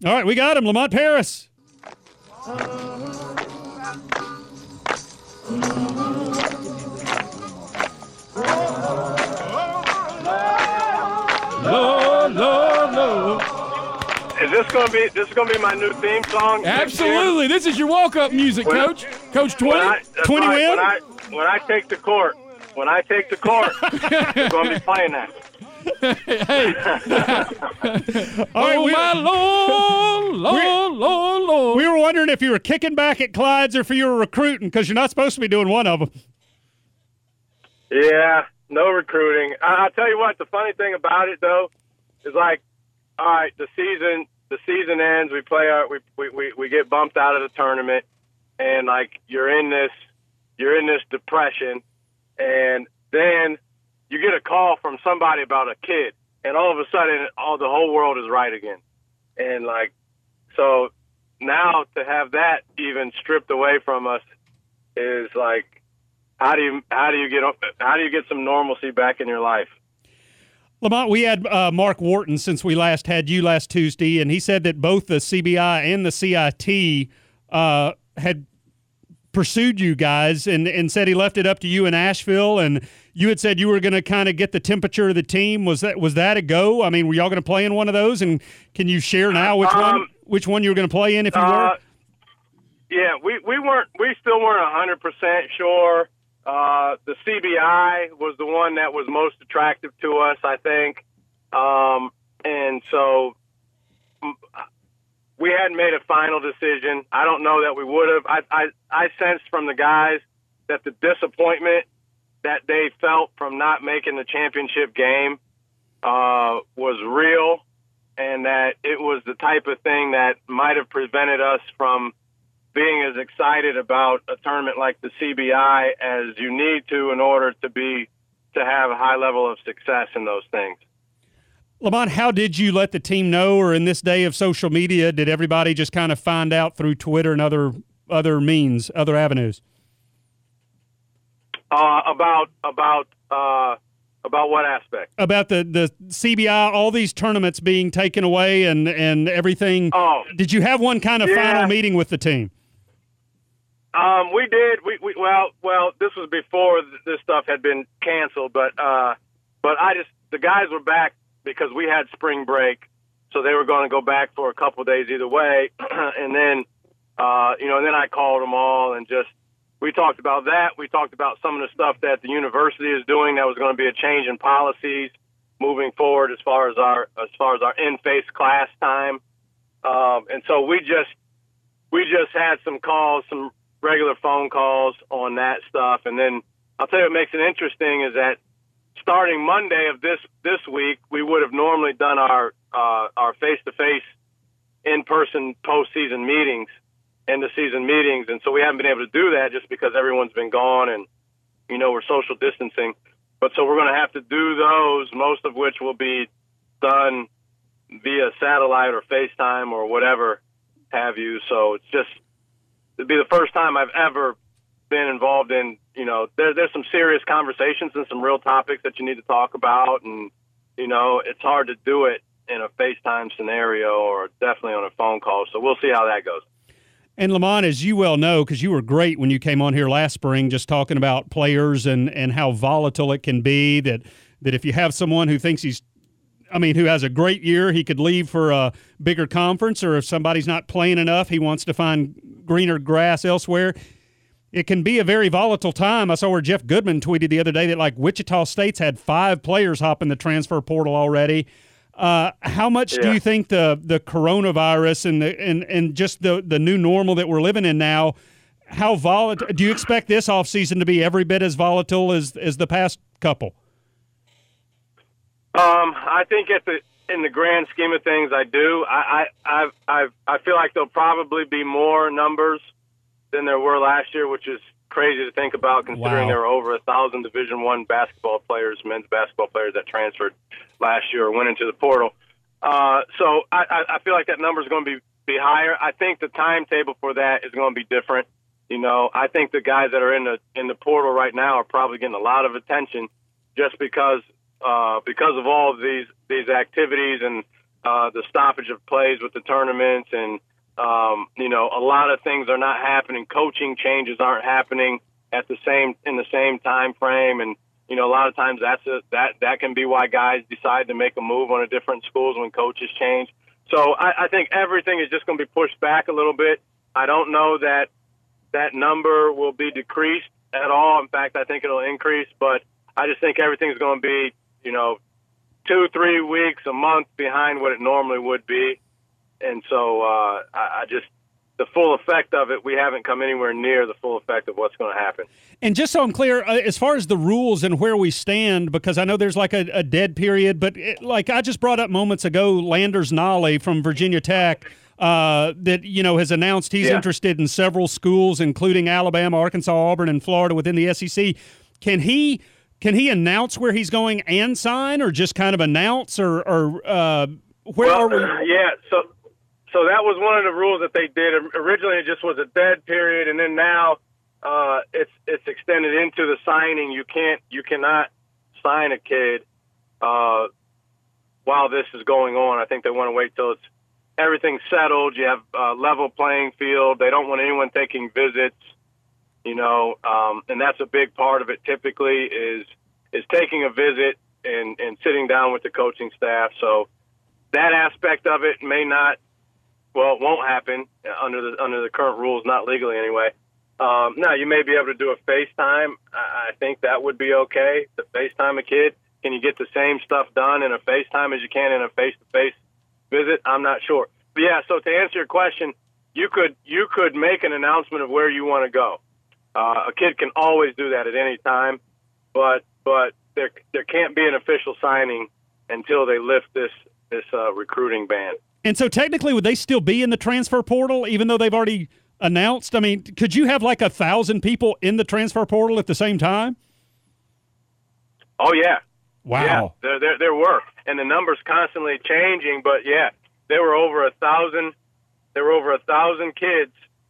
All right, we got him, Lamont Paris. Is this gonna be my new theme song? Absolutely. This is your walk-up music, Coach. Coach 20 win. When I take the court, we're gonna be playing that. Hey. All right, my Lord. We were wondering if you were kicking back at Clyde's or if you were recruiting, because you're not supposed to be doing one of them. Yeah, no recruiting. I'll tell you what, the funny thing about it, though, is like, all right, the season ends, we play we get bumped out of the tournament, and like you're in this depression, and then you get a call from somebody about a kid, and all of a sudden the whole world is right again. And like, so now to have that even stripped away from us is like, how do you get some normalcy back in your life? Lamont, we had Mark Wharton since we last had you last Tuesday, and he said that both the CBI and the CIT had pursued you guys and said he left it up to you in Asheville, and you had said you were going to kind of get the temperature of the team. Was that a go? I mean, were y'all going to play in one of those? And can you share now which one you were going to play in if you were? Yeah, we still weren't 100% sure. The CBI was the one that was most attractive to us, I think. And so we hadn't made a final decision. I don't know that we would have. I sensed from the guys that the disappointment that they felt from not making the championship game was real, and that it was the type of thing that might have prevented us from being as excited about a tournament like the CBI as you need to in order to have a high level of success in those things. Lamont, how did you let the team know, or in this day of social media, did everybody just kind of find out through Twitter and other means, other avenues? About what aspect? About the CBI, all these tournaments being taken away and everything. Oh. Did you have one kind of final meeting with the team? We did. Well, this was before this stuff had been canceled, but the guys were back because we had spring break, so they were going to go back for a couple of days either way, and then then I called them all and we talked about that. We talked about some of the stuff that the university is doing. That was going to be a change in policies moving forward as far as our in-face class time, and so we just had some calls, some regular phone calls on that stuff. And then I'll tell you what makes it interesting is that starting Monday of this week, we would have normally done our face-to-face in-person postseason meetings, end-of-season meetings. And so we haven't been able to do that just because everyone's been gone and, we're social distancing. But so we're going to have to do those, most of which will be done via satellite or FaceTime or whatever have you. So it'd be the first time I've ever been involved in, there's some serious conversations and some real topics that you need to talk about. And, it's hard to do it in a FaceTime scenario or definitely on a phone call. So we'll see how that goes. And Lamont, as you well know, because you were great when you came on here last spring, just talking about players and how volatile it can be, that if you have someone who thinks who has a great year, he could leave for a bigger conference, or if somebody's not playing enough, he wants to find greener grass elsewhere. It can be a very volatile time. I saw where Jeff Goodman tweeted the other day that like Wichita State's had 5 players hop in the transfer portal already. How much do you think the coronavirus and just the new normal that we're living in now, how volatile do you expect this offseason to be? Every bit as volatile as the past couple? I think in the grand scheme of things, I do. I feel like there'll probably be more numbers than there were last year, which is crazy to think about considering there were over 1,000 Division I basketball players, men's basketball players that transferred last year or went into the portal. So I feel like that number is going to be higher. I think the timetable for that is going to be different. I think the guys that are in the portal right now are probably getting a lot of attention just because of all of these activities and the stoppage of plays with the tournaments, and a lot of things are not happening. Coaching changes aren't happening in the same time frame, and a lot of times that can be why guys decide to make a move on a different schools when coaches change. So I think everything is just going to be pushed back a little bit. I don't know that number will be decreased at all. In fact, I think it'll increase, but I just think everything's going to be, 2-3 weeks, a month behind what it normally would be. And so the full effect of it, we haven't come anywhere near the full effect of what's going to happen. And just so I'm clear, as far as the rules and where we stand, because I know there's like a dead period, but like I just brought up moments ago, Landers Nolley from Virginia Tech that, has announced he's interested in several schools, including Alabama, Arkansas, Auburn, and Florida within the SEC. Can he announce where he's going and sign, or just kind of announce, or where are we? Yeah, so that was one of the rules that they did. Originally, it just was a dead period, and then now it's extended into the signing. You cannot sign a kid while this is going on. I think they want to wait till everything's settled. You have a level playing field. They don't want anyone taking visits, and that's a big part of it. Typically, is taking a visit and sitting down with the coaching staff. So that aspect of it it won't happen under the current rules, not legally anyway. Now, you may be able to do a FaceTime. I think that would be okay, to FaceTime a kid. Can you get the same stuff done in a FaceTime as you can in a face-to-face visit? I'm not sure. But, yeah, so to answer your question, you could make an announcement of where you want to go. A kid can always do that at any time, but there can't be an official signing until they lift this recruiting ban. And so technically, would they still be in the transfer portal, even though they've already announced? I mean, could you have like 1,000 people in the transfer portal at the same time? Oh, yeah. Wow. Yeah, there were. And the number's constantly changing, but, yeah, there were over 1,000. There were over 1,000 kids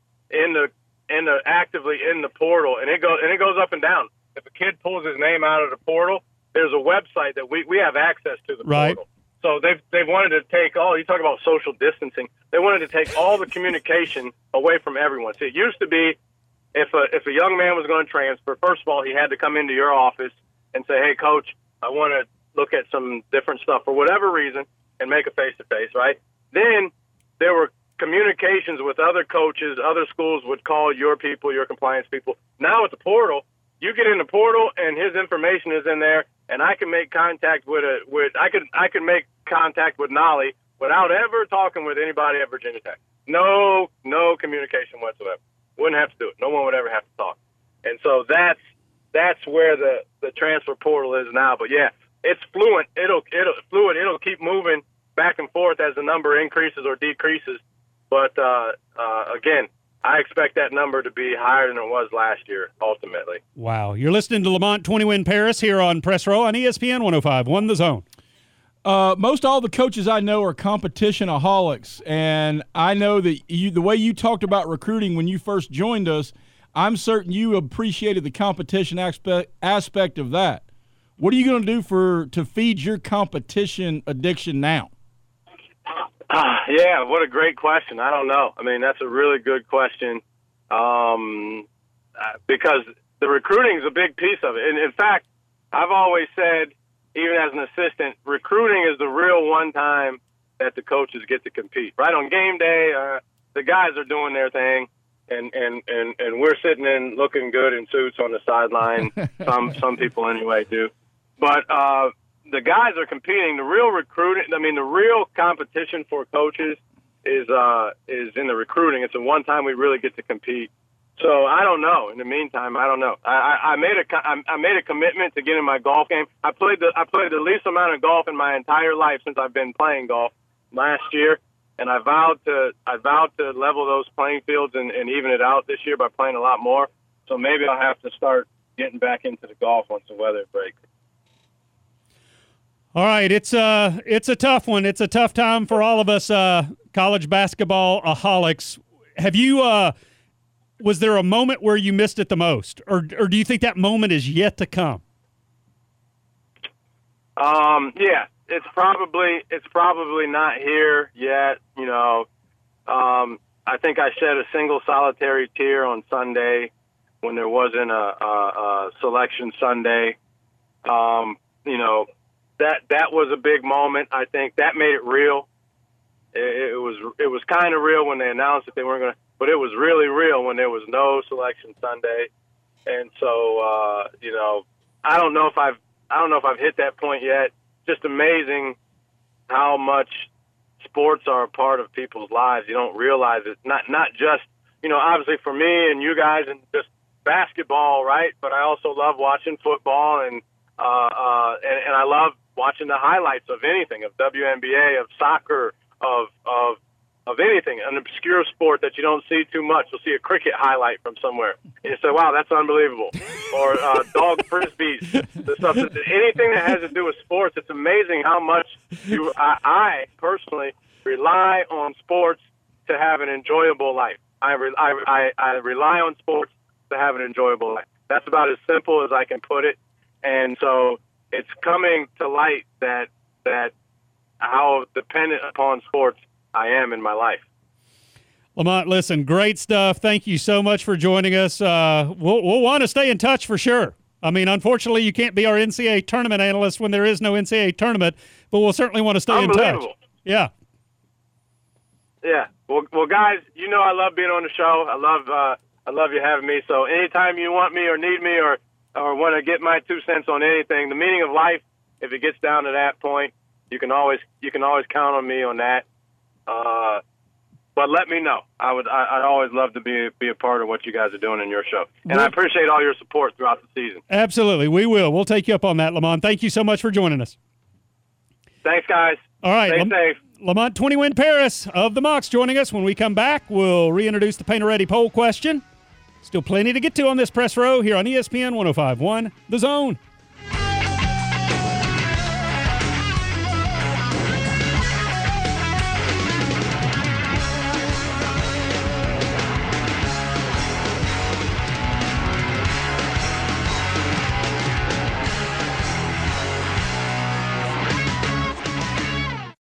actively in the portal, and it goes up and down. If a kid pulls his name out of the portal, there's a website that we have access to the portal. So they've wanted to take you talk about social distancing. They wanted to take all the communication away from everyone. See, it used to be if a young man was going to transfer, first of all, he had to come into your office and say, "Hey, coach, I want to look at some different stuff for whatever reason," and make a face-to-face, right? Then there were communications with other coaches. Other schools would call your people, your compliance people. Now with the portal, you get in the portal and his information is in there, and I can make contact I can make contact with Nolley without ever talking with anybody at Virginia Tech. No communication whatsoever. Wouldn't have to do it. No one would ever have to talk. And so that's where the transfer portal is now. But yeah, it's fluent. It'll keep moving back and forth as the number increases or decreases. But again, I expect that number to be higher than it was last year, ultimately. Wow. You're listening to Lamont 20-Win Paris here on Press Row on ESPN 105.1 The Zone. Most all the coaches I know are competitionaholics, and I know that the way you talked about recruiting when you first joined us, I'm certain you appreciated the competition aspect of that. What are you going to do to feed your competition addiction now? Yeah, what a great question. I don't know. I mean, that's a really good question because the recruiting is a big piece of it. And in fact, I've always said, even as an assistant, recruiting is the real one time that the coaches get to compete. Right on game day, the guys are doing their thing, and we're sitting in looking good in suits on the sideline. Some people anyway do. But the guys are competing. The real recruiting, the real competition for coaches is in the recruiting. It's the one time we really get to compete. So I don't know. In the meantime, I don't know. I made a commitment to get in my golf game. I played the least amount of golf in my entire life since I've been playing golf last year, and I vowed to level those playing fields and even it out this year by playing a lot more. So maybe I'll have to start getting back into the golf once the weather breaks. All right, it's a tough one. It's a tough time for all of us college basketball aholics. Have you was there a moment where you missed it the most, or do you think that moment is yet to come? Yeah, it's probably not here yet. You know, I think I shed a single solitary tear on Sunday when there wasn't a selection Sunday. You know, that was a big moment. I think that made it real. It was kind of real when they announced that they weren't going to, but it was really real when there was no selection Sunday. And so, you know, I don't know if I've hit that point yet. Just amazing how much sports are a part of people's lives. You don't realize it. Not just, you know, obviously for me and you guys and just basketball, right? But I also love watching football and I love watching the highlights of anything, of WNBA, of soccer, of anything, an obscure sport that you don't see too much. You'll see a cricket highlight from somewhere, and you say, wow, that's unbelievable. Or dog frisbees, the stuff. Anything that has to do with sports, it's amazing how much I personally rely on sports to have an enjoyable life. I rely on sports to have an enjoyable life. That's about as simple as I can put it. And so it's coming to light that how dependent upon sports I am in my life. Lamont, listen, great stuff. Thank you so much for joining us. We'll want to stay in touch for sure. I mean, unfortunately, you can't be our NCAA tournament analyst when there is no NCAA tournament, but we'll certainly want to stay in touch. Yeah. Yeah. Well, guys, you know I love being on the show. I love you having me. So anytime you want me or need me or want to get my 2 cents on anything, the meaning of life, if it gets down to that point, you can always count on me on that. But let me know. I'd always love to be a part of what you guys are doing in your show. And I appreciate all your support throughout the season. Absolutely. We will. We'll take you up on that, Lamont. Thank you so much for joining us. Thanks, guys. All right. Stay safe. Lamont 20-win Paris of the Mocs joining us. When we come back, we'll reintroduce the Painter Ready poll question. Still plenty to get to on this press row here on ESPN 105.1 The Zone.